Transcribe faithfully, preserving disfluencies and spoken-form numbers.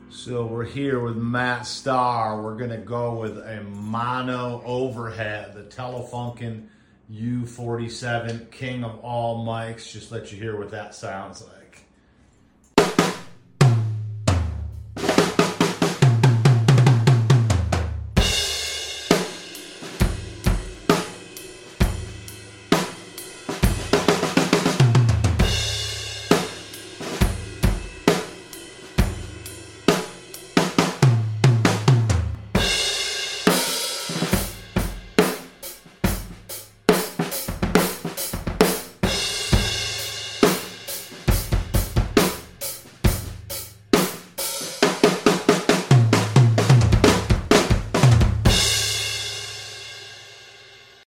So we're here with Matt Starr. We're gonna go with a mono overhead, the Telefunken U forty-seven, king of all mics. Just let you hear what that sounds like.